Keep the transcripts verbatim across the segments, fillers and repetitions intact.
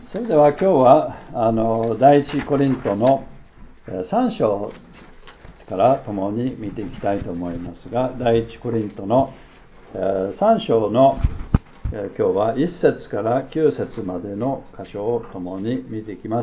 それでは今日はあの第一コリントのさん章から共に見ていきたいと思いますが、第一コリントのさん章の今日はいっ節からきゅう節までの箇所を共に見ていきます。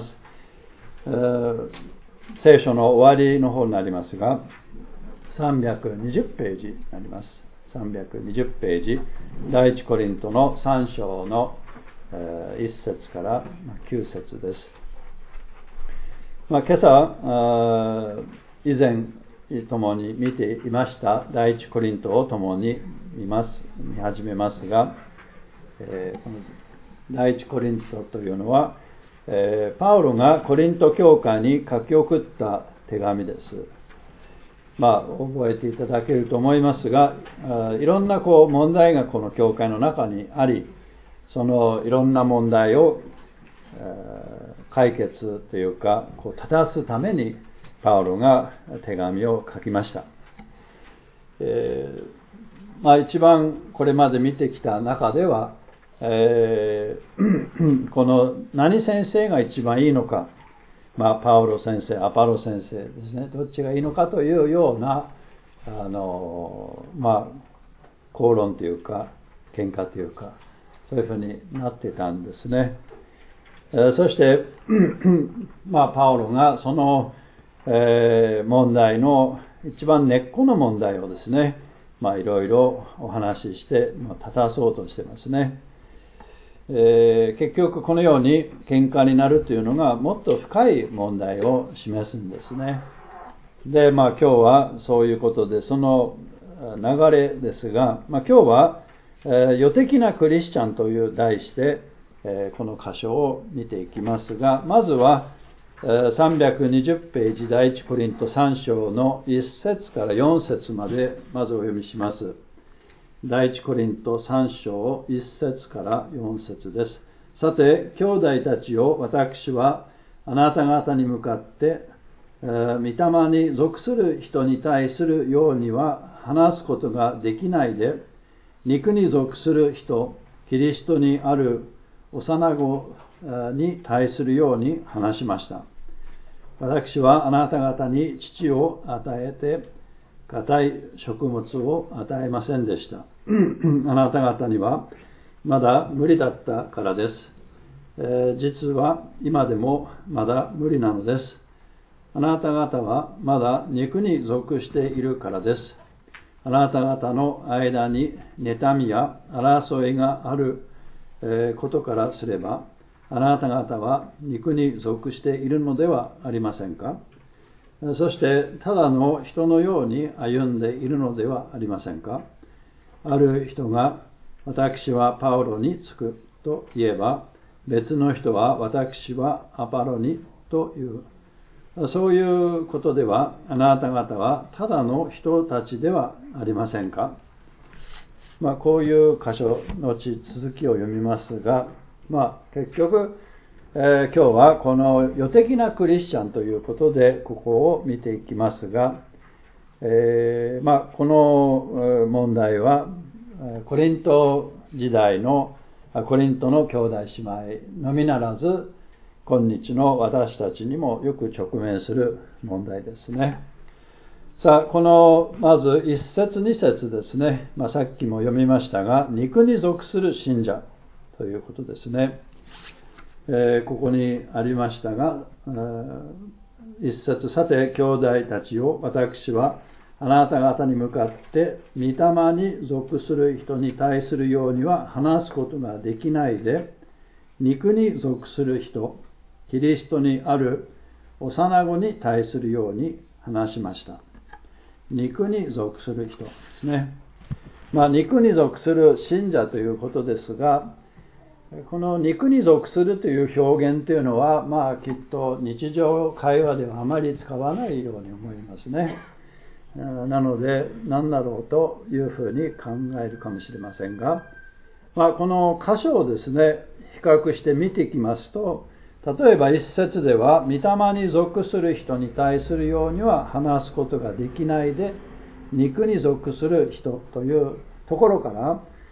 聖書の終わりの方になりますが、さんびゃくにじゅうページになります。さんびゃくにじゅうページ、第一コリントのさん章のいっ節からきゅう節です。まあ、今朝以前共に見ていました第一コリントを共に見ます見始めますが、えー、この第一コリントというのは、えー、パウロがコリント教会に書き送った手紙です。まあ、覚えていただけると思いますが、いろんなこう問題がこの教会の中にあり、そのいろんな問題を、えー、解決というかこう正すためにパウロが手紙を書きました。えーまあ、一番これまで見てきた中では、えー、この何先生が一番いいのか、まあ、パウロ先生、アパロ先生ですね、どっちがいいのかというようなあの、まあ、口論というか喧嘩というか、そういうふうになってたんですね。えー、そして、まあ、パウロがその、えー、問題の一番根っこの問題をですね、まあ、いろいろお話しして、まあ、正そうとしてますね。えー、結局このように喧嘩になるというのがもっと深い問題を示すんですね。で、まあ、今日はそういうことでその流れですが、まあ、今日はえー、予的なクリスチャンという題して、えー、この箇所を見ていきますが、まずは、えー、さんびゃくにじゅうページ第一コリントさん章のいっ節からよん節までまずお読みします。第一コリントさん章いっ節からよん節です。さて、兄弟たちよ、私はあなた方に向かって、えー、御霊に属する人に対するようには話すことができないで、肉に属する人、キリストにある幼子に対するように話しました。私はあなた方に乳を与えて、固い食物を与えませんでした。あなた方にはまだ無理だったからです。えー、実は今でもまだ無理なのです。あなた方はまだ肉に属しているからです。あなた方の間に妬みや争いがあることからすれば、あなた方は肉に属しているのではありませんか。そしてただの人のように歩んでいるのではありませんか。ある人が私はパウロにつくと言えば、別の人は私はアパロにという。そういうことではあなた方はただの人たちではありませんか。まあ、こういう箇所のち続きを読みますが、まあ、結局、えー、今日はこの予的なクリスチャンということでここを見ていきますが、えーまあ、この問題はコリント時代のコリントの兄弟姉妹のみならず今日の私たちにもよく直面する問題ですね。さあ、このまずいっ節に節ですね、まあ、さっきも読みましたが、肉に属する信者ということですね。えー、ここにありましたが、いっ節、さて兄弟たちを私はあなた方に向かって御霊に属する人に対するようには話すことができないで、肉に属する人、キリストにある幼子に対するように話しました。肉に属する人ですね。まあ、肉に属する信者ということですが、この肉に属するという表現というのは、まあ、きっと日常会話ではあまり使わないように思いますね。なので、何だろうというふうに考えるかもしれませんが、まあ、この箇所をですね、比較して見ていきますと、例えば一節では、御霊に属する人に対するようには話すことができないで、肉に属する人というところから、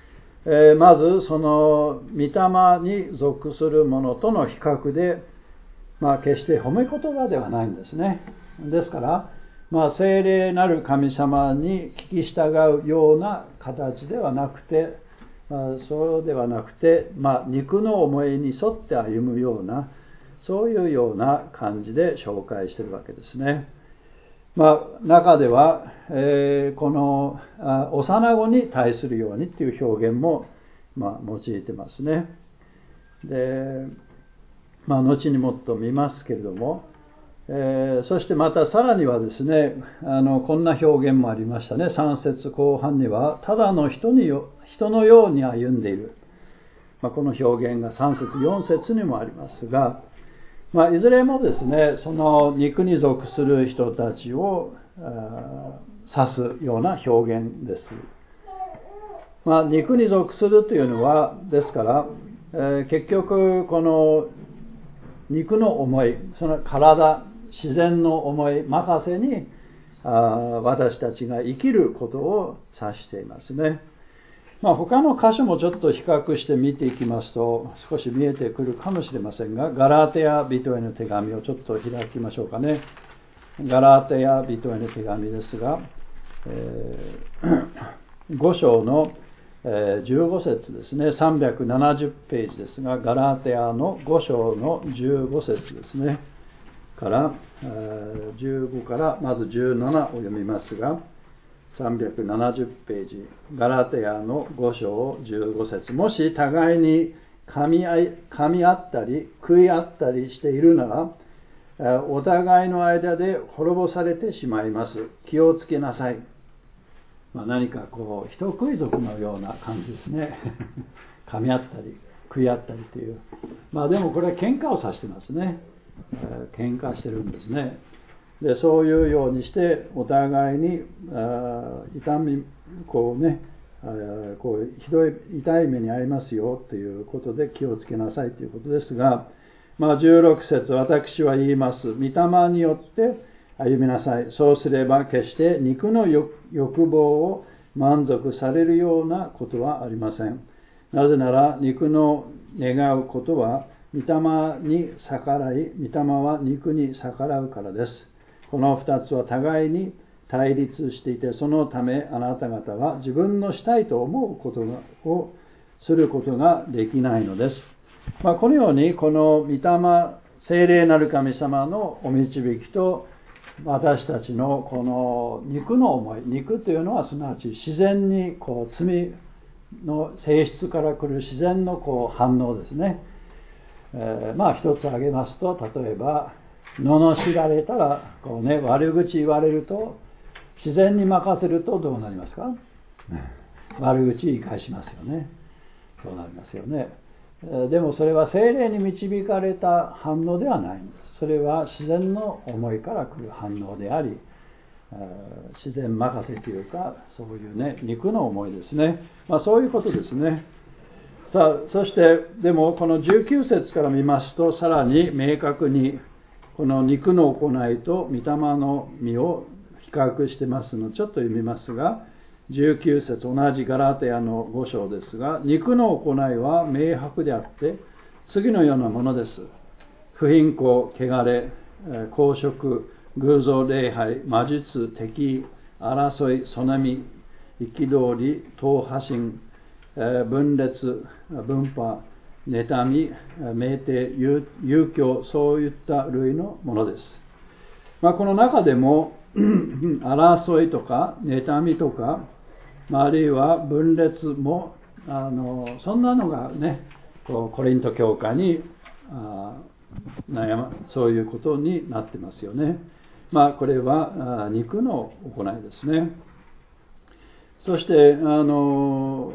えー、まずその御霊に属するものとの比較で、まあ、決して褒め言葉ではないんですね。ですから、まあ、聖霊なる神様に聞き従うような形ではなくて、まあ、そうではなくて、まあ、肉の思いに沿って歩むような、そういうような感じで紹介しているわけですね。まあ、中では、えー、このあ幼子に対するようにっていう表現も、まあ、用いてますね。で、まあ、後にもっと見ますけれども、えー、そしてまたさらにはですね、あのこんな表現もありましたね。さん節後半には、ただの人によ人のように歩んでいる。まあ、この表現がさん節よん節にもありますが、まあ、いずれもですね、その肉に属する人たちを指すような表現です。まあ、肉に属するというのは、ですから、えー、結局この肉の思い、その体、自然の思い任せにあ私たちが生きることを指していますね。まあ、他の箇所もちょっと比較して見ていきますと少し見えてくるかもしれませんが、ガラテヤ人への手紙をちょっと開きましょうかね。ガラテヤ人への手紙ですが、えー、ご章のじゅうご節ですね。さんびゃくななじゅうページですが、ガラテヤのご章のじゅうご節ですねからじゅうごからまずじゅうななを読みますが、さんびゃくななじゅうページ、ガラテヤのご章じゅうご節、もし互いに噛み合い、噛み合ったり食い合ったりしているなら、お互いの間で滅ぼされてしまいます。気をつけなさい。まあ、何かこう人食い族のような感じですね。噛み合ったり食い合ったりという、まあでもこれは喧嘩を指してますね。えー、喧嘩してるんですね。でそういうようにしてお互いにあ痛みこうねあこうひどい痛い目に遭いますよということで気をつけなさいということですが、まあ、じゅうろく節、私は言います。御霊によって歩みなさい。そうすれば決して肉の欲望を満足されるようなことはありません。なぜなら肉の願うことは御霊に逆らい、御霊は肉に逆らうからです。この二つは互いに対立していて、そのためあなた方は自分のしたいと思うことをすることができないのです。まあ、このようにこの御霊、聖霊なる神様のお導きと私たちのこの肉の思い、肉というのはすなわち自然にこう罪の性質から来る自然のこう反応ですね。えー、まあ一つ挙げますと、例えば罵られたらこう、ね、悪口言われると自然に任せるとどうなりますか？悪口言い返しますよね。そうなりますよね。でもそれは聖霊に導かれた反応ではないんです。それは自然の思いから来る反応であり、自然任せというか、そういうね、肉の思いですね。まあそういうことですね。さあ、そしてでもこのじゅうきゅう節から見ますと、さらに明確にこの肉の行いと御霊の実を比較してますので、ちょっと読みますが、じゅうきゅう節、同じガラテヤのご章ですが、肉の行いは明白であって次のようなものです。不貧困、汚れ、公職、偶像礼拝、魔術、敵、争い、そなみ、憤り、党派心、分裂、分派、妬み、酩酊、遊興、そういった類のものです。まあ、この中でも争いとか妬みとか、あるいは分裂もあのそんなのがね、こうコリント教会にあ悩まそういうことになってますよね。まあこれは肉の行いですね。そしてあの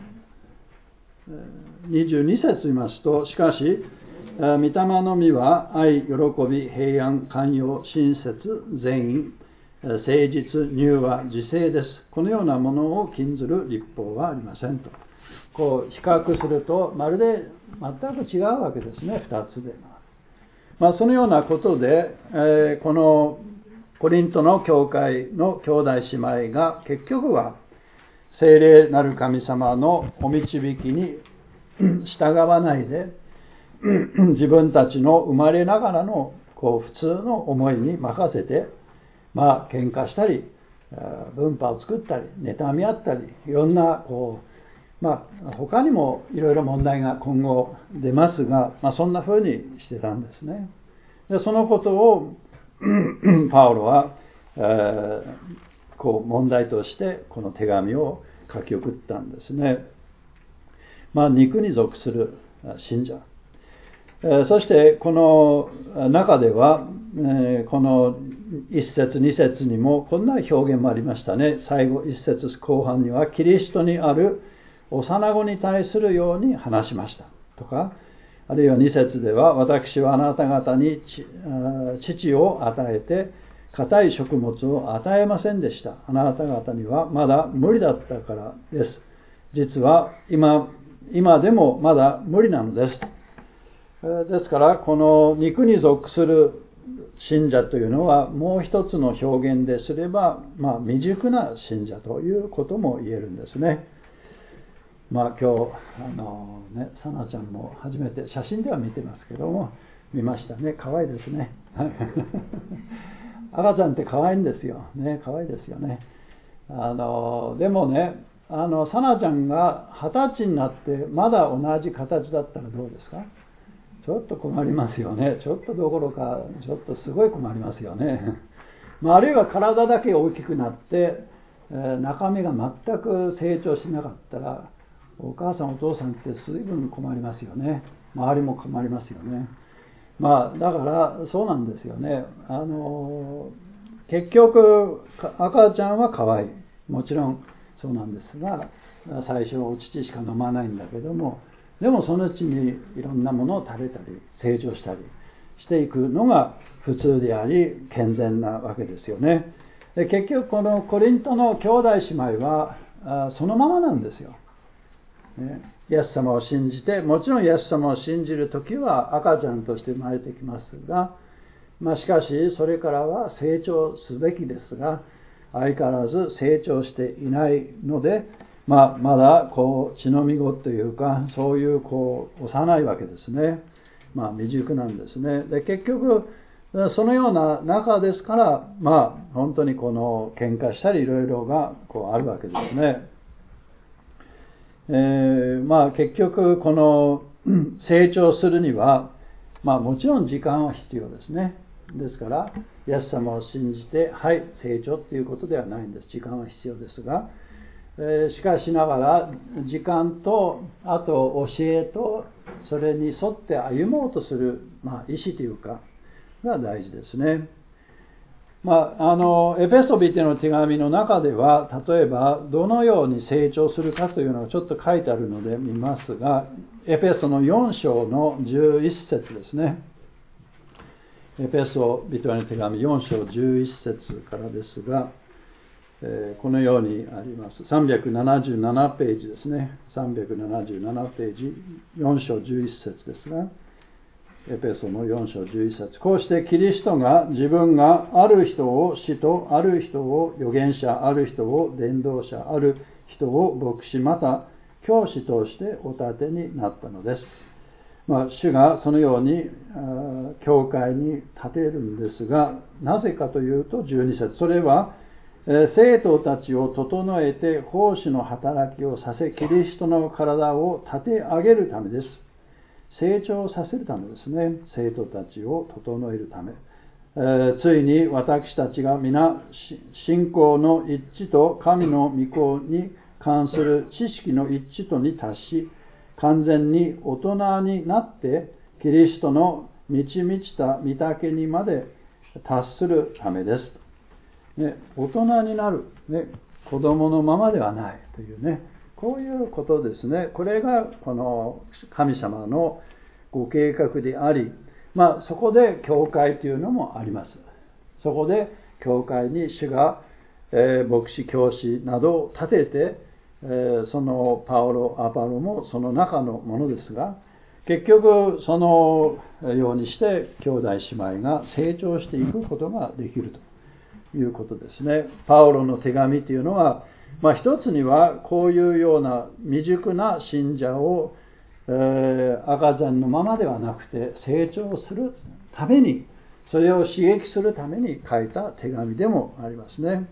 にじゅうに節見ますと、しかし御霊の実は愛、喜び、平安、寛容、親切、善意、誠実、柔和、自制です。このようなものを禁ずる律法はありませんと。こう比較するとまるで全く違うわけですね、二つで。まあ、そのようなことで、えー、このコリントの教会の兄弟姉妹が結局は聖霊なる神様のお導きに従わないで、自分たちの生まれながらのこう普通の思いに任せて、まあ喧嘩したり、分派を作ったり、妬み合ったり、いろんなこう、まあ他にもいろいろ問題が今後出ますが、まあそんな風にしてたんですね。でそのことをパウロは、えー、こう問題としてこの手紙を書き送ったんですね。まあ肉に属する信者。そしてこの中ではこの一節二節にもこんな表現もありましたね。最後一節後半にはキリストにある幼子に対するように話しましたとか、あるいは二節では私はあなた方に乳を与えて固い食物を与えませんでした。あなた方にはまだ無理だったからです。実は今、今でもまだ無理なのです。ですからこの肉に属する信者というのはもう一つの表現ですれば、まあ、未熟な信者ということも言えるんですね。まあ今日あのね、さなちゃんも初めて写真では見てますけども見ましたね。可愛いですね。赤ちゃんって可愛いんですよね。可愛いですよね。あのでもね、あのさなちゃんが二十歳になってまだ同じ形だったらどうですか？ちょっと困りますよね。ちょっとどころか、ちょっとすごい困りますよね。まあ、あるいは体だけ大きくなって、えー、中身が全く成長しなかったら、お母さんお父さんって随分困りますよね。周りも困りますよね。まあ、だからそうなんですよね。あの結局赤ちゃんは可愛い。もちろんそうなんですが、最初はお乳しか飲まないんだけども、でもそのうちにいろんなものを食べたり成長したりしていくのが普通であり健全なわけですよね。で結局このコリントの兄弟姉妹はそのままなんですよ、ね。イエス様を信じて、もちろんイエス様を信じるときは赤ちゃんとして生まれてきますが、まあ、しかしそれからは成長すべきですが、相変わらず成長していないので、まあ、まだこう血のみ子というか、そういうこう幼いわけですね。まあ未熟なんですね。で結局そのような中ですから、まあ本当にこの喧嘩したりいろいろがこうあるわけですね。えー、まあ結局この成長するには、まあもちろん時間は必要ですね。ですからイエス様を信じてはい成長っていうことではないんです。時間は必要ですが。しかしながら時間とあと教えとそれに沿って歩もうとする、まあ、意思というかが大事ですね。まあ、あのエペソビテの手紙の中では例えばどのように成長するかというのがちょっと書いてあるので見ますが、エペソのよん章のじゅういち節ですね。エペソビテの手紙よん章じゅういち節からですが、このようにあります。さんびゃくななじゅうななページですね。さんびゃくななじゅうななページ、よん章じゅういち節ですが、エペソのよん章じゅういち節。こうしてキリストが自分がある人を使徒、ある人を預言者、ある人を伝道者、ある人を牧師、また教師としてお立てになったのです。まあ、主がそのように教会に立てるんですが、なぜかというとじゅうに節。それは生徒たちを整えて奉仕の働きをさせ、キリストの体を立て上げるためです。成長させるためですね。生徒たちを整えるため、えー、ついに私たちが皆信仰の一致と神の御子に関する知識の一致とに達し、完全に大人になってキリストの満ち満ちた御岳にまで達するためです。ね、大人になる、ね、子供のままではないというね、こういうことですね。これがこの神様のご計画であり、まあそこで教会というのもあります。そこで教会に主が、えー、牧師教師などを立てて、えー、そのパウロ、アパロもその中のものですが、結局そのようにして兄弟姉妹が成長していくことができるということですね。パウロの手紙というのはまあ、一つにはこういうような未熟な信者を、えー、赤ちゃんのままではなくて成長するために、それを刺激するために書いた手紙でもありますね。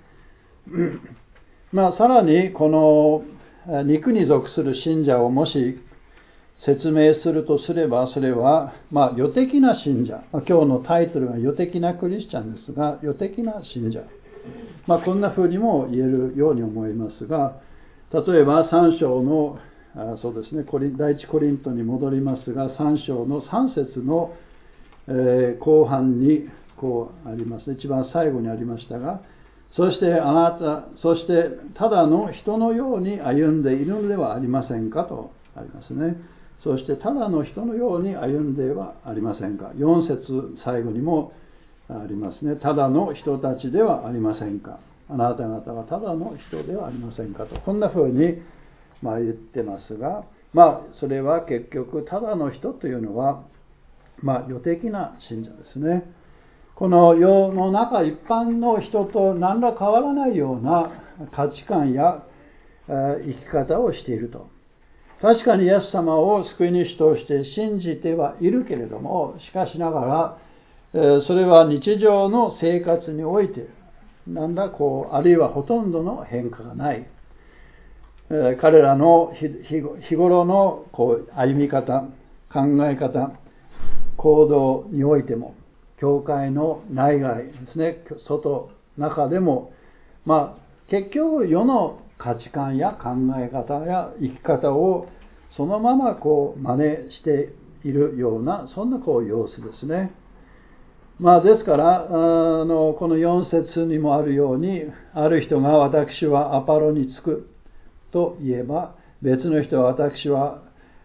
まあ、さらにこの肉に属する信者をもし説明するとすれば、それはまあ予的な信者、まあ、今日のタイトルが予的なクリスチャンですが、予的な信者、まあ、こんな風にも言えるように思いますが、例えばさん章のあそうですね、第一コリントに戻りますが、さん章のさん節の、えー、後半にこうありますね。一番最後にありましたが、そしてあなた、そしてただの人のように歩んでいるのではありませんかとありますね。そしてただの人のように歩んではありませんか。よん節最後にもありますね。ただの人たちではありませんか。あなた方はただの人ではありませんかと、こんな風にまあ言ってますが、まあそれは結局ただの人というのはまあ予的な信者ですね。この世の中一般の人と何ら変わらないような価値観や生き方をしていると。確かにイエス様を救い主として信じてはいるけれども、しかしながらそれは日常の生活においてなんだこうあるいはほとんどの変化がない。彼らの日頃のこう歩み方、考え方、行動においても、教会の内外ですね、外、中でも、まあ結局世の価値観や考え方や生き方をそのままこう真似しているような、そんなこう様子ですね。まあですからあのこのよん節にもあるように、ある人が私はアパロにつくと言えば、別の人は私は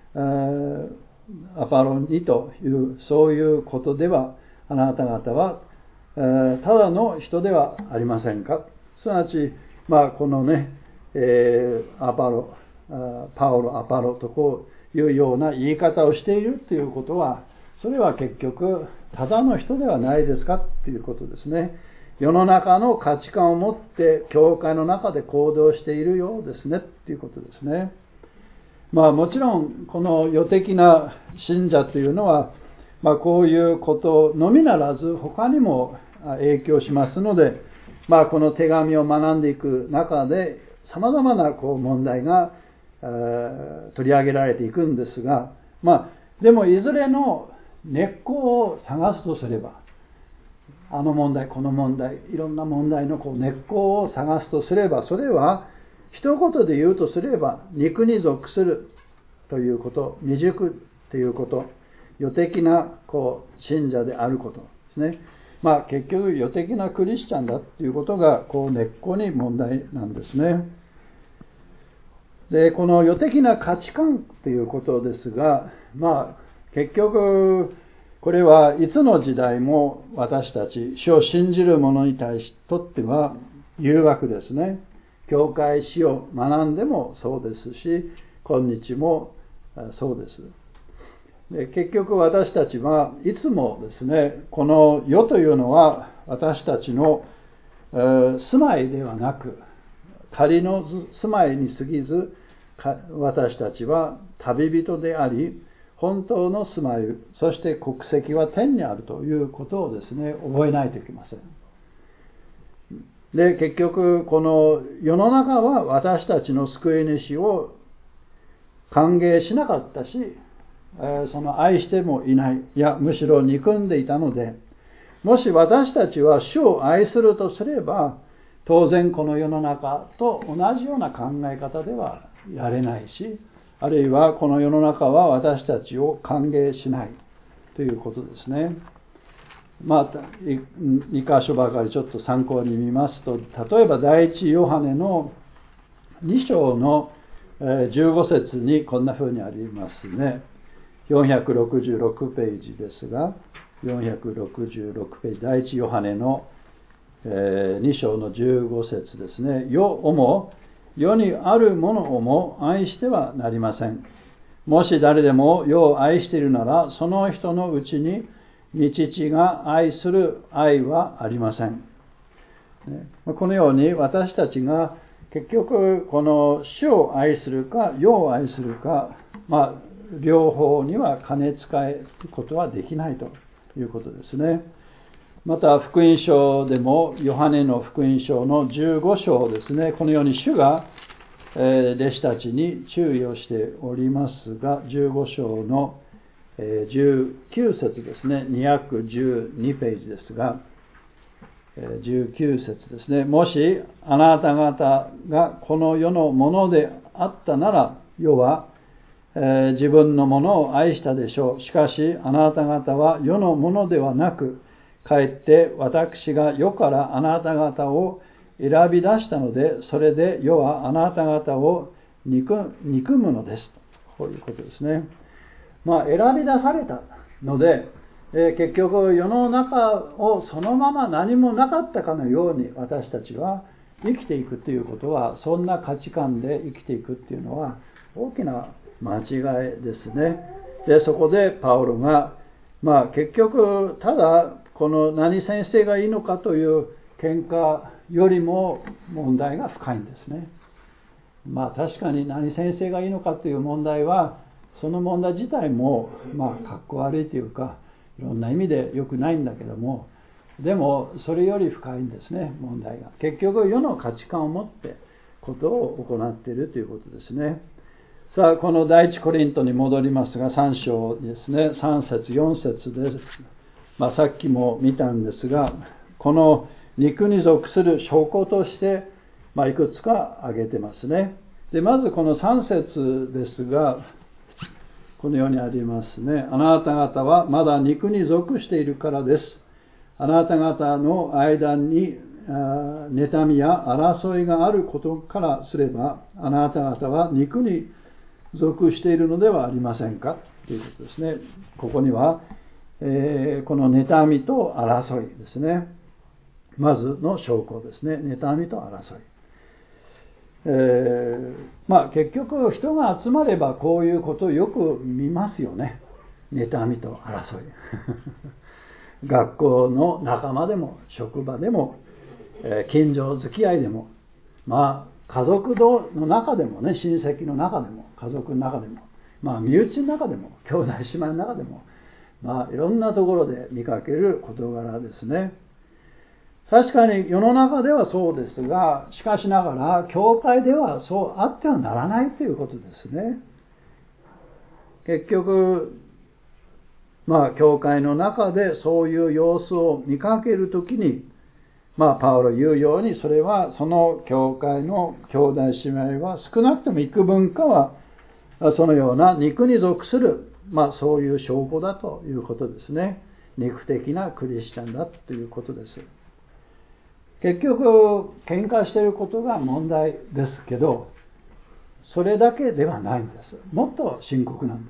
アパロにという、そういうことではあなた方はただの人ではありませんか。すなわち、まあ、このね、えー、アパロ、パオロ、アパロとこういうような言い方をしているということは、それは結局ただの人ではないですかということですね。世の中の価値観を持って教会の中で行動しているようですねということですね。まあもちろんこの世的な信者というのは、まあ、こういうことのみならず他にも影響しますので、まあ、この手紙を学んでいく中でさまざまなこう問題が取り上げられていくんですが、まあ、でもいずれの根っこを探すとすれば、あの問題この問題、いろんな問題のこう根っこを探すとすれば、それは一言で言うとすれば肉に属するということ、未熟ということ、世的なこう信者であることですね。まあ結局世的なクリスチャンだということがこう根っこに問題なんですね。で、この世的な価値観ということですが、まあ結局これはいつの時代も私たち主を信じる者に対しとっては誘惑ですね。教会史を学んでもそうですし、今日もそうです。で結局私たちはいつもですね、この世というのは私たちの、えー、住まいではなく、仮の住まいに過ぎず、私たちは旅人であり、本当の住まい、そして国籍は天にあるということをですね、覚えないといけません。で結局この世の中は私たちの救い主を歓迎しなかったし、その愛してもいない、いやむしろ憎んでいたので、もし私たちは主を愛するとすれば、当然この世の中と同じような考え方ではやれないし、あるいはこの世の中は私たちを歓迎しないということですね。まあに箇所ばかりちょっと参考に見ますと、例えば第一ヨハネのに章のじゅうご節にこんな風にありますね。よんひゃくろくじゅうろくページですが、よんひゃくろくじゅうろくページ、第一ヨハネのに章のじゅうご節ですね。世をも世にあるものをも愛してはなりません。もし誰でも世を愛しているなら、その人のうちに御父が愛する愛はありません。このように私たちが結局この主を愛するか世を愛するか、まあ両方には兼ね使えることはできないということですね。また福音書でもヨハネの福音書のじゅうご章ですね、このように主が弟子たちに注意をしておりますが、じゅうご章のじゅうきゅう節ですね、にひゃくじゅうにページですが、じゅうきゅう節ですね。もしあなた方がこの世のものであったなら、世は自分のものを愛したでしょう。しかしあなた方は世のものではなく、かえって私が世からあなた方を選び出したので、それで世はあなた方を憎むのです。こういうことですね。まあ選び出されたので、えー、結局世の中をそのまま何もなかったかのように私たちは生きていくということは、そんな価値観で生きていくっていうのは大きな間違いですね。で、そこでパウロが、まあ結局ただこの何先生がいいのかという喧嘩よりも問題が深いんですね。まあ確かに何先生がいいのかという問題は、その問題自体もまあかっこ悪いというか、いろんな意味で良くないんだけども、でもそれより深いんですね、問題が。結局世の価値観を持ってことを行っているということですね。さあ、この第一コリントに戻りますが、さん章ですね、さん節よん節です。まあ、さっきも見たんですが、この肉に属する証拠として、まあ、いくつか挙げてますね。で、まずこのさん節ですが、このようにありますね。あなた方はまだ肉に属しているからです。あなた方の間に妬みや争いがあることからすれば、あなた方は肉に属しているのではありませんかということですね。ここには、えー、この妬みと争いですね。まずの証拠ですね。妬みと争い。えー、まあ結局人が集まればこういうことをよく見ますよね。妬みと争い。学校の仲間でも職場でも、えー、近所付き合いでも、まあ家族の中でもね、親戚の中でも家族の中でも、まあ身内の中でも兄弟姉妹の中でも、まあいろんなところで見かける事柄ですね。確かに世の中ではそうですが、しかしながら教会ではそうあってはならないということですね。結局まあ教会の中でそういう様子を見かけるときに、まあパウロ言うように、それはその教会の兄弟姉妹は少なくとも幾分かはそのような肉に属する、まあそういう証拠だということですね。肉的なクリスチャンだということです。結局喧嘩していることが問題ですけど、それだけではないんです。もっと深刻なんです。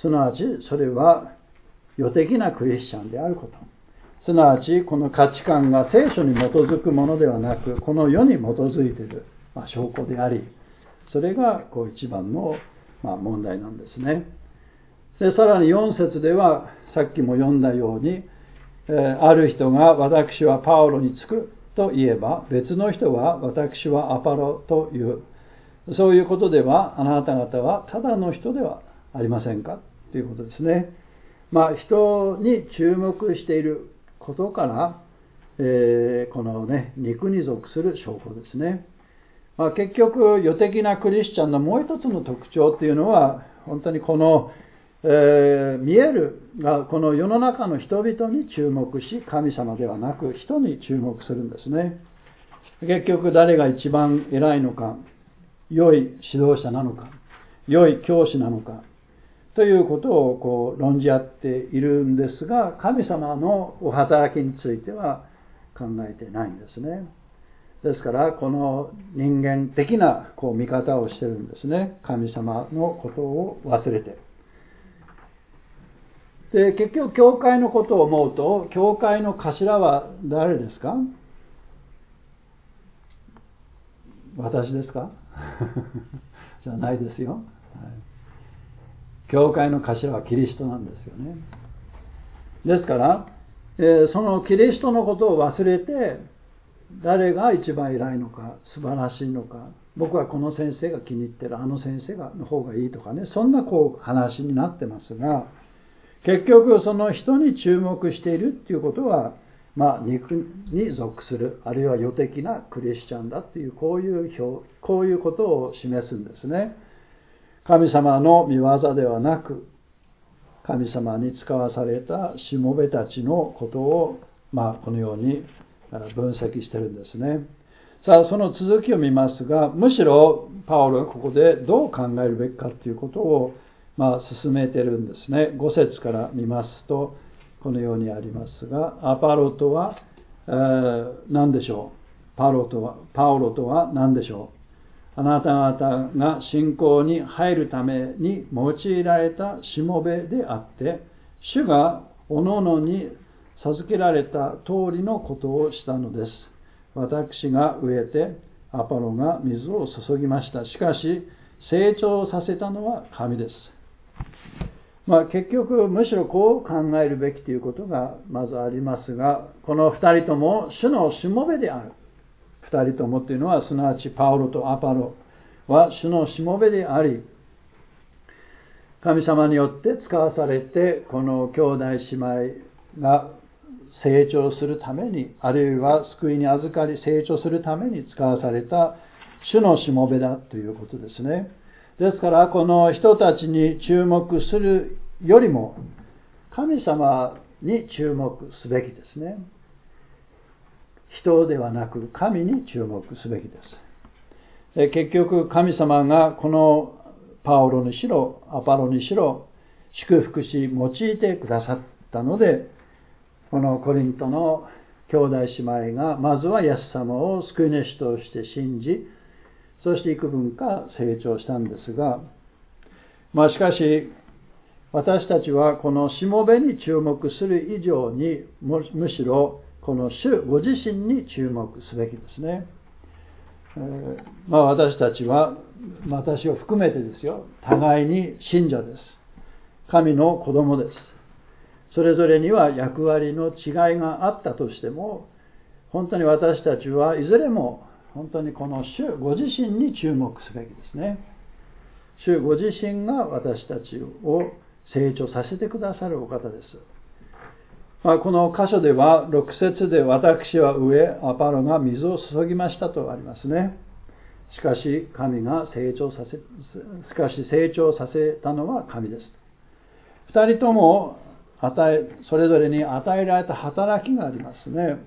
すなわちそれは世的なクリスチャンであること、すなわちこの価値観が聖書に基づくものではなく、この世に基づいている、まあ、証拠であり、それがこう一番の、まあ、問題なんですね。でさらによん節ではさっきも読んだように、ある人が私はパウロにつくと言えば、別の人は私はアパロという、そういうことではあなた方はただの人ではありませんかということですね。まあ人に注目していることから、えー、このね肉に属する証拠ですね。まあ、結局世的なクリスチャンのもう一つの特徴というのは、本当にこのえー、見えるがこの世の中の人々に注目し、神様ではなく人に注目するんですね。結局誰が一番偉いのか、良い指導者なのか、良い教師なのかということをこう論じ合っているんですが、神様のお働きについては考えてないんですね。ですからこの人間的なこう見方をしているんですね。神様のことを忘れて。で結局教会のことを思うと、教会の頭は誰ですか？私ですか？じゃないですよ、はい。教会の頭はキリストなんですよね。ですから、えー、そのキリストのことを忘れて、 誰が一番偉いのか、素晴らしいのか、僕はこの先生が気に入ってる、あの先生がの方がいいとかね、そんなこう話になってますが、結局その人に注目しているっていうことは、まあ、肉に属する、あるいは世的なクリスチャンだっていう、こういう表、こういうことを示すんですね。神様の御業ではなく、神様に使わされたしもべたちのことを、まあ、このように分析してるんですね。さあ、その続きを見ますが、むしろパウロがここでどう考えるべきかということを、まあ、進めてるんですね。ご節から見ますと、このようにありますが、アパロとは、えー、何でしょう。パウロとは、パウロとは何でしょう。あなた方が信仰に入るために用いられたしもべであって、主がおのおのに授けられた通りのことをしたのです。私が植えて、アパロが水を注ぎました。しかし、成長させたのは神です。まあ、結局、むしろこう考えるべきということがまずありますが、この二人とも主のしもべである。二人ともというのは、すなわちパウロとアパロは主のしもべであり、神様によって使わされて、この兄弟姉妹が成長するために、あるいは救いに預かり成長するために使わされた主のしもべだということですね。ですから、この人たちに注目するよりも、神様に注目すべきですね。人ではなく、神に注目すべきです。で、結局、神様がこのパウロにしろ、アパロにしろ、祝福し、用いてくださったので、このコリントの兄弟姉妹が、まずはイエス様を救い主として信じ、そして幾分か成長したんですが、まあしかし、私たちはこのしもべに注目する以上に、むしろこの主ご自身に注目すべきですね。えー、まあ私たちは、私を含めてですよ、互いに信者です。神の子供です。それぞれには役割の違いがあったとしても、本当に私たちはいずれも本当にこの主ご自身に注目すべきですね。主ご自身が私たちを成長させてくださるお方です。まあ、この箇所ではろく節で私は植え、アパロが水を注ぎましたとありますね。しかし神が成長させ、しかし成長させたのは神です。二人とも与え、それぞれに与えられた働きがありますね。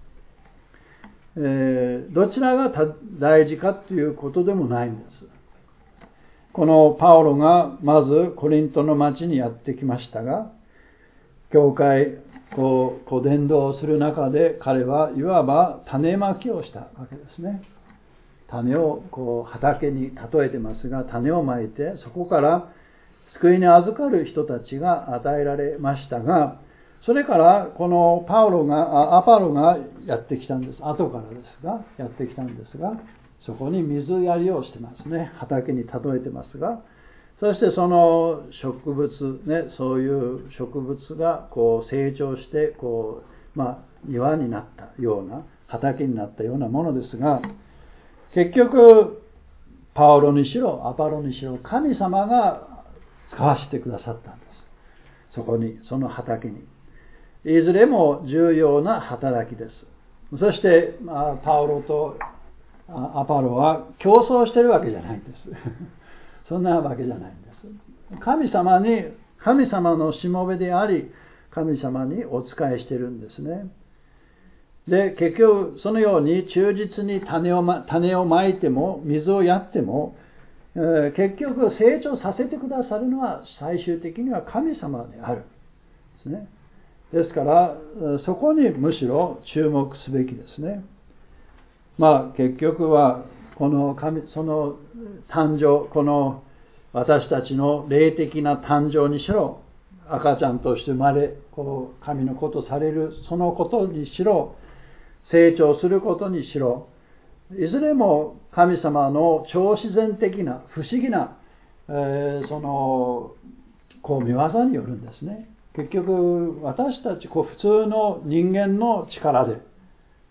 えー、どちらが大事かということでもないんです。このパウロがまずコリントの町にやってきましたが、教会、こう、こう伝道する中で彼はいわば種まきをしたわけですね。種をこう畑に例えてますが、種をまいてそこから救いに預かる人たちが与えられましたが、それからこのパウロが、アパロがやってきたんです。後からですが、やってきたんですが、そこに水やりをしてますね。畑に例えてますが、そしてその植物ね、そういう植物がこう成長して、こう、まあ庭になったような、畑になったようなものですが、結局、パウロにしろ、アパロにしろ、神様が使わせてくださったんです。そこに、その畑に。いずれも重要な働きです。そして、まあ、パウロとアパロは競争してるわけじゃないんです。そんなわけじゃないんです。神様に、神様のしもべであり、神様にお仕えしてるんですね。で、結局、そのように忠実に種を、ま、種をまいても、水をやっても、えー、結局成長させてくださるのは最終的には神様であるんですね。ですから、そこにむしろ注目すべきですね。まあ、結局は、この神、その誕生、この私たちの霊的な誕生にしろ、赤ちゃんとして生まれ、こう、神の子とされる、そのことにしろ、成長することにしろ、いずれも神様の超自然的な、不思議な、えー、その、こう、見業によるんですね。結局、私たち、こう、普通の人間の力で、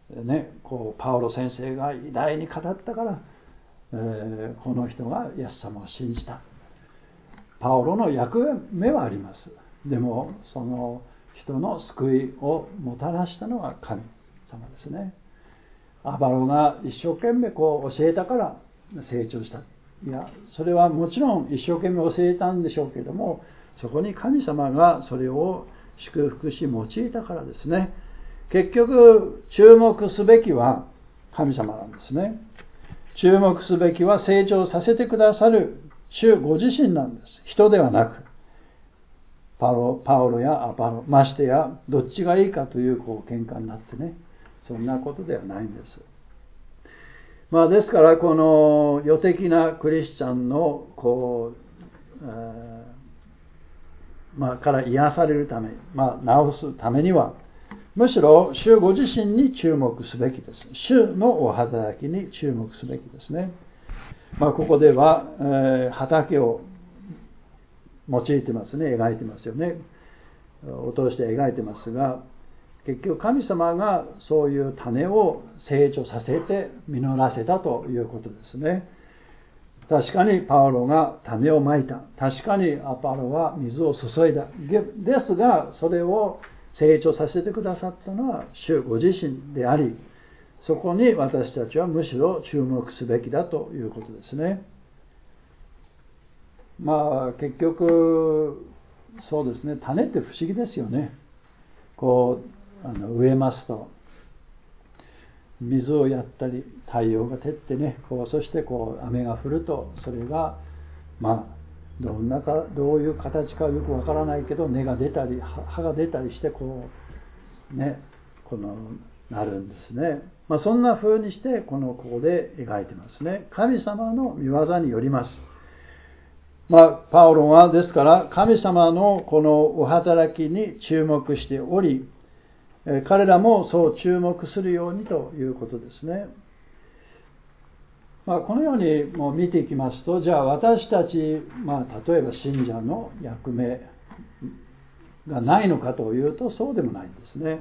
ね、こうパウロ先生が偉大に語ったから、えー、この人がイエス様を信じた。パウロの役目はあります。でもその人の救いをもたらしたのは神様ですね。アバロが一生懸命こう教えたから成長した。いや、それはもちろん一生懸命教えたんでしょうけども、そこに神様がそれを祝福し用いたからですね。結局注目すべきは神様なんですね。注目すべきは成長させてくださる主ご自身なんです。人ではなく、パウロ、パウロやアパロ、ましてやどっちがいいかというこう喧嘩になってね、そんなことではないんです。まあですからこの世的なクリスチャンのこう、えー、まあから癒されるため、まあ治すためにはむしろ主ご自身に注目すべきです。主のお働きに注目すべきですね。まあここでは、えー、畑を用いてますね、描いてますよね。を通して描いてますが、結局神様がそういう種を成長させて実らせたということですね。確かにパウロが種をまいた。確かにアパロは水を注いだ。ですが、それを成長させてくださったのは主ご自身であり、そこに私たちはむしろ注目すべきだということですね。まあ結局そうですね、種って不思議ですよね。こうあの植えますと水をやったり太陽が照ってね、こうそしてこう雨が降ると、それがまあどんなかどういう形かよくわからないけど、根が出たり葉が出たりしてこうね、このなるんですね。まあそんな風にしてこのここで描いてますね。神様の御業によります。まあ、パウロはですから神様のこのお働きに注目しており、彼らもそう注目するようにということですね。まあ、このようにもう見ていきますと、じゃあ私たち、まあ、例えば信者の役目がないのかというと、そうでもないんですね。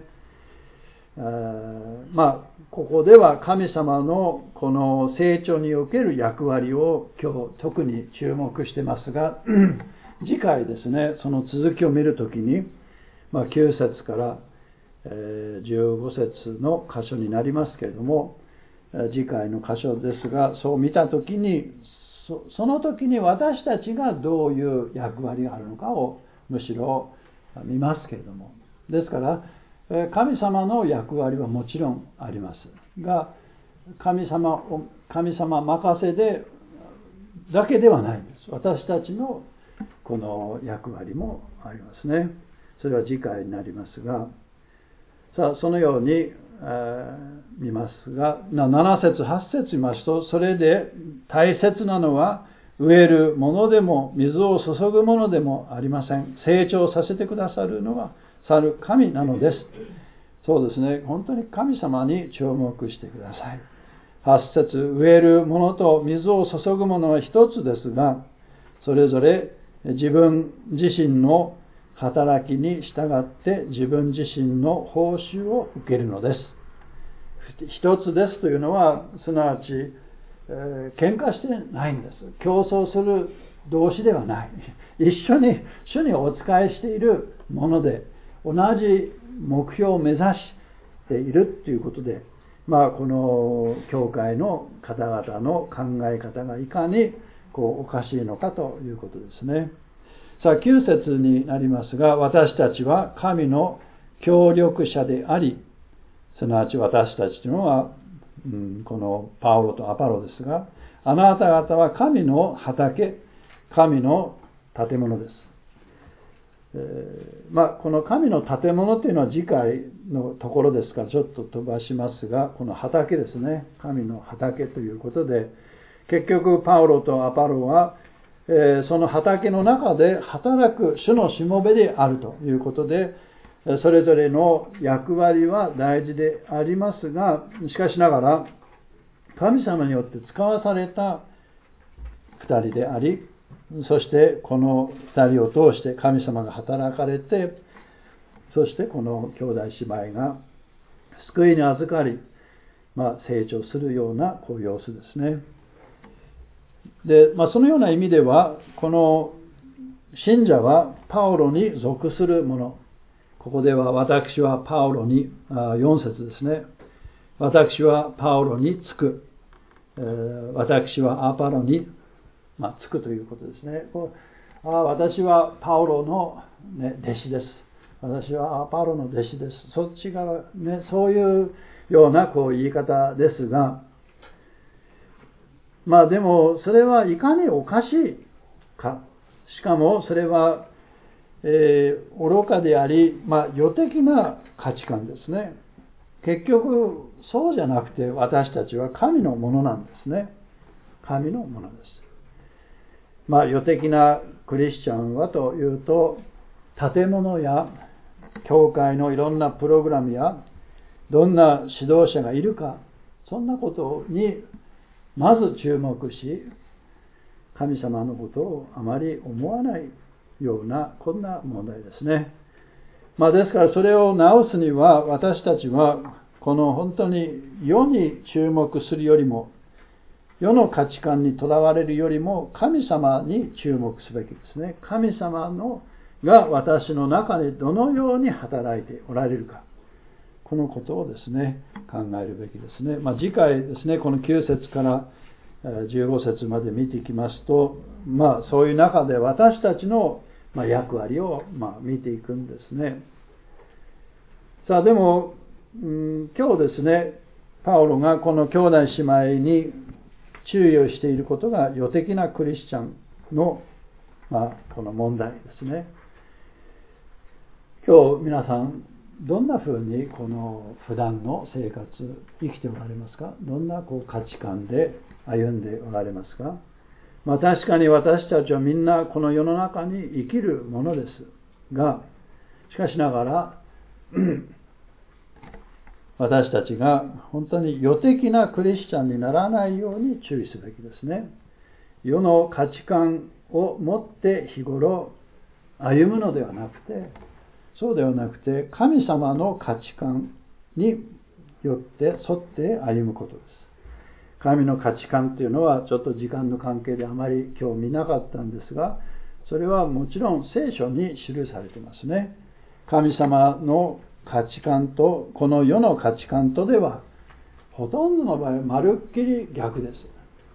まあ、ここでは神様のこの成長における役割を今日特に注目してますが、次回ですね、その続きを見るときに、まあ、きゅう節からじゅうご節の箇所になりますけれども、次回の箇所ですが、そう見たときに、その時に私たちがどういう役割があるのかをむしろ見ますけれども、ですから神様の役割はもちろんありますが、神様を神様任せでだけではないんです。私たちのこの役割もありますね。それは次回になりますが、さあそのように、えー、見ますが、なな節はち節見ますと、それで大切なのは植えるものでも水を注ぐものでもありません。成長させてくださるのは去る神なのです。そうですね、本当に神様に注目してください。はち節、植えるものと水を注ぐものは一つですが、それぞれ自分自身の働きに従って自分自身の報酬を受けるのです。一つですというのは、すなわち、えー、喧嘩してないんです。競争する同士ではない。一緒に主にお仕えしているもので、同じ目標を目指しているということで、まあこの教会の方々の考え方がいかにこうおかしいのかということですね。さあきゅう節になりますが、私たちは神の協力者であり、すなわち私たちというのは、うん、このパウロとアパロですが、あなた方は神の畑、神の建物です。えー、まあこの神の建物というのは次回のところですからちょっと飛ばしますが、この畑ですね、神の畑ということで、結局パウロとアパロは、えー、その畑の中で働く主のしもべであるということで、それぞれの役割は大事でありますが、しかしながら神様によって使わされたふたりであり、そしてこのふたりを通して神様が働かれて、そしてこの兄弟姉妹が救いに預かり、 まあ、成長するようなこう様子ですね。で、まあ、そのような意味では、この信者はパウロに属するもの。ここでは私はパウロに、よん節ですね。私はパウロにつく。私はアパロに、まあ、つくということですね。あ私はパウロの、ね、弟子です。私はアパロの弟子です。そっち側、ね、そういうようなこう言い方ですが、まあでもそれはいかにおかしいか。しかもそれは、えー、愚かであり、まあ世的な価値観ですね。結局そうじゃなくて私たちは神のものなんですね。神のものです。まあ世的なクリスチャンはというと、建物や教会のいろんなプログラムやどんな指導者がいるか、そんなことにまず注目し、神様のことをあまり思わないようなこんな問題ですね。まあですからそれを直すには、私たちはこの本当に世に注目するよりも、世の価値観にとらわれるよりも神様に注目すべきですね。神様のが私の中でどのように働いておられるか、このことをですね考えるべきですね。まあ、次回ですね、このきゅう節からじゅうご節まで見ていきますと、まあそういう中で私たちの役割をまあ見ていくんですね。さあでも、うん、今日ですね、パウロがこの兄弟姉妹に注意をしていることが世的なクリスチャンの、まあ、この問題ですね。今日皆さんどんなふうにこの普段の生活生きておられますか？どんなこう価値観で歩んでおられますか？まあ確かに私たちはみんなこの世の中に生きるものですが、しかしながら私たちが本当に世的なクリスチャンにならないように注意すべきですね。世の価値観を持って日頃歩むのではなくて、そうではなくて神様の価値観によって沿って歩むことです。神の価値観というのはちょっと時間の関係であまり今日見なかったんですが、それはもちろん聖書に記されていますね。神様の価値観とこの世の価値観とではほとんどの場合まるっきり逆です、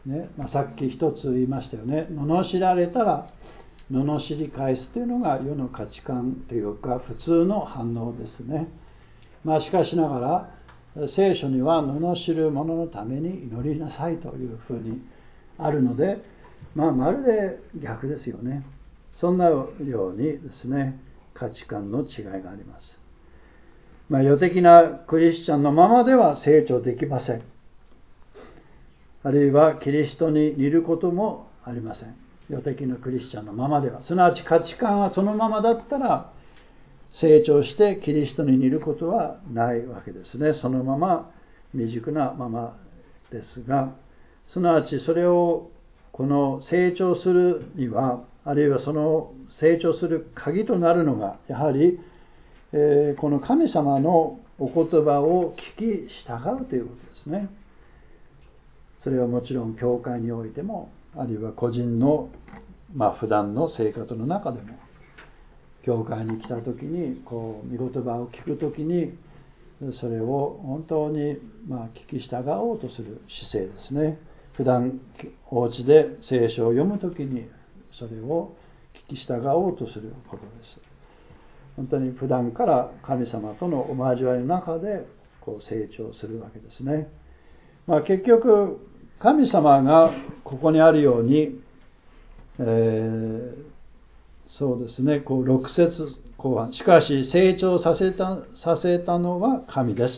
ね。まあ、さっき一つ言いましたよね。罵られたら罵り返すというのが世の価値観というか普通の反応ですね。まあしかしながら聖書には罵る者のために祈りなさいというふうにあるので、まあまるで逆ですよね。そんなようにですね、価値観の違いがあります。まあ世的なクリスチャンのままでは成長できません。あるいはキリストに似ることもありません。世的なクリスチャンのままでは、すなわち価値観はそのままだったら成長してキリストに似ることはないわけですね。そのまま未熟なままですが、すなわちそれをこの成長するには、あるいはその成長する鍵となるのがやはり、えー、この神様のお言葉を聞き従うということですね。それはもちろん教会においても、あるいは個人の、まあ、普段の生活の中でも、教会に来た時にこう御言葉を聞く時にそれを本当に、まあ、聞き従おうとする姿勢ですね。普段お家で聖書を読む時にそれを聞き従おうとすることです。本当に普段から神様とのお交わりの中でこう成長するわけですね。まあ、結局神様がここにあるように、えー、そうですね、こうろく節後半、しかし成長させた、させたのは神です、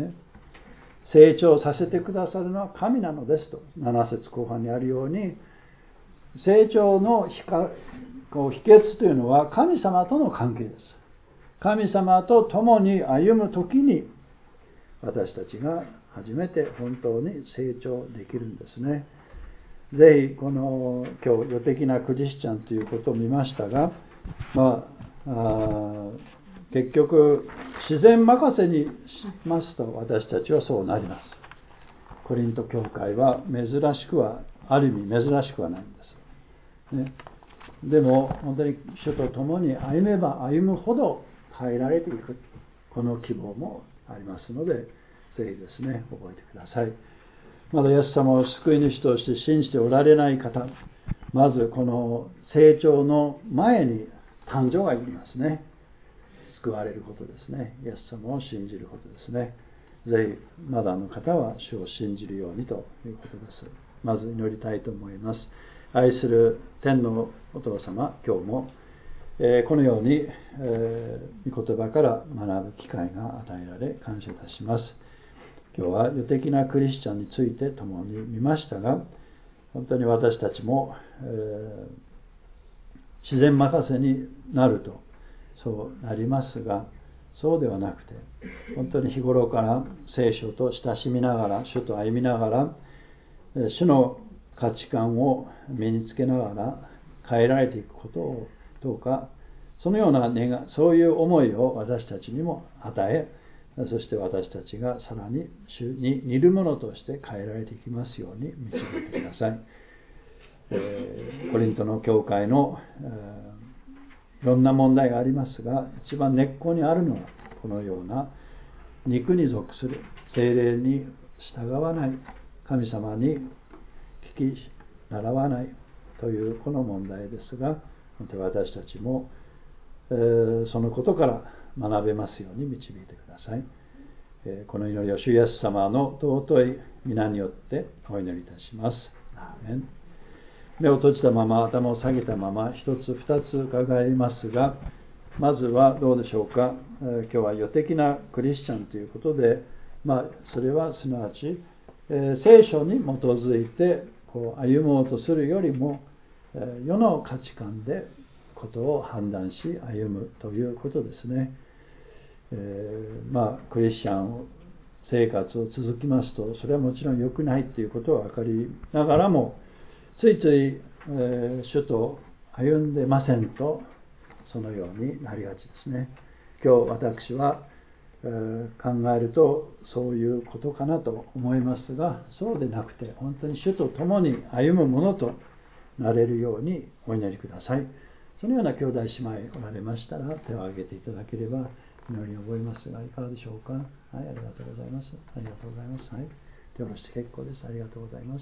ね。成長させてくださるのは神なのですとなな節後半にあるように、成長の秘訣というのは神様との関係です。神様と共に歩むときに私たちが初めて本当に成長できるんですね。ぜひこの今日世的なクリスチャンということを見ましたが、まあ、あ結局自然任せにしますと私たちはそうなります。 コリント教会は珍しくは、ある意味珍しくはないんです、ね、でも本当に主と共に歩めば歩むほど変えられていく、この希望もありますので、ぜひですね覚えてください。まだイエス様を救い主として信じておられない方、まずこの成長の前に誕生がいりますね。救われることですね。イエス様を信じることですね。ぜひまだの方は主を信じるようにということです。まず祈りたいと思います。愛する天のお父様、今日も、えー、このように、えー、御言葉から学ぶ機会が与えられ感謝いたします。今日は世的なクリスチャンについて共に見ましたが、本当に私たちも、えー、自然任せになるとそうなりますが、そうではなくて、本当に日頃から聖書と親しみながら、主と歩みながら、主の価値観を身につけながら変えられていくことをどうか、そのような願、そういう思いを私たちにも与え、そして私たちがさらに主に似るものとして変えられていきますように導いてください。えー、コリントの教会の、えー、いろんな問題がありますが、一番根っこにあるのはこのような肉に属する、聖霊に従わない、神様に聞き習わないというこの問題ですが、本当に私たちも、えー、そのことから学べますように導いてください。えー、この祈りを主イエス様の尊い皆によってお祈りいたします。アーメン。目を閉じたまま、頭を下げたまま、一つ二つ伺いますが、まずはどうでしょうか。えー、今日は世的なクリスチャンということで、まあ、それはすなわち、えー、聖書に基づいてこう歩もうとするよりも、えー、世の価値観でことを判断し歩むということですね。えー、まあクリスチャン生活を続きますと、それはもちろん良くないということは分かりながらも、ついつい、えー、主と歩んでませんとそのようになりがちですね。今日私は、えー、考えるとそういうことかなと思いますが、そうでなくて本当に主と共に歩むものとなれるようにお祈りください。そのような兄弟姉妹おられましたら手を挙げていただければ祈りを覚えますが、いかがでしょうか。はい、ありがとうございます。ありがとうございます。はい、手を下ろして結構です。ありがとうございます。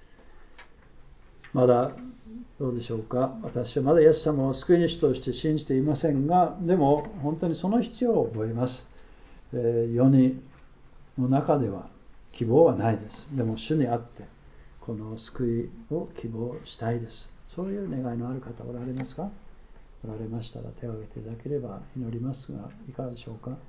まだどうでしょうか。私はまだイエス様を救い主として信じていませんが、でも本当にその必要を覚えます。えー、世にの中では希望はないです。でも主にあってこの救いを希望したいです。そういう願いのある方おられますか。おられましたら手を挙げていただければ祈りますが、いかがでしょうか。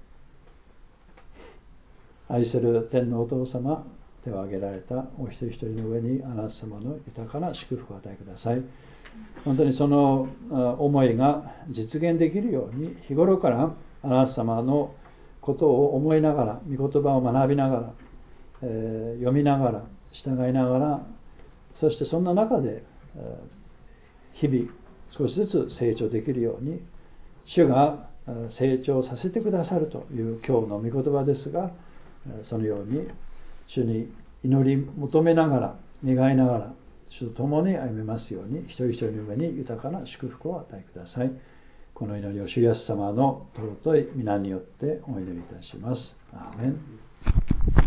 愛する天のお父様、手を挙げられたお一人一人の上にあなた様の豊かな祝福を与えください。本当にその思いが実現できるように、日頃からあなた様のことを思いながら、御言葉を学びながら、えー、読みながら、従いながら、そしてそんな中で、えー、日々少しずつ成長できるように、主が成長させてくださるという今日の御言葉ですが、そのように主に祈り求めながら、願いながら、主と共に歩めますように、一人一人の上に豊かな祝福を与えください。この祈りを主イエス様の尊い皆によってお祈りいたします。アーメン。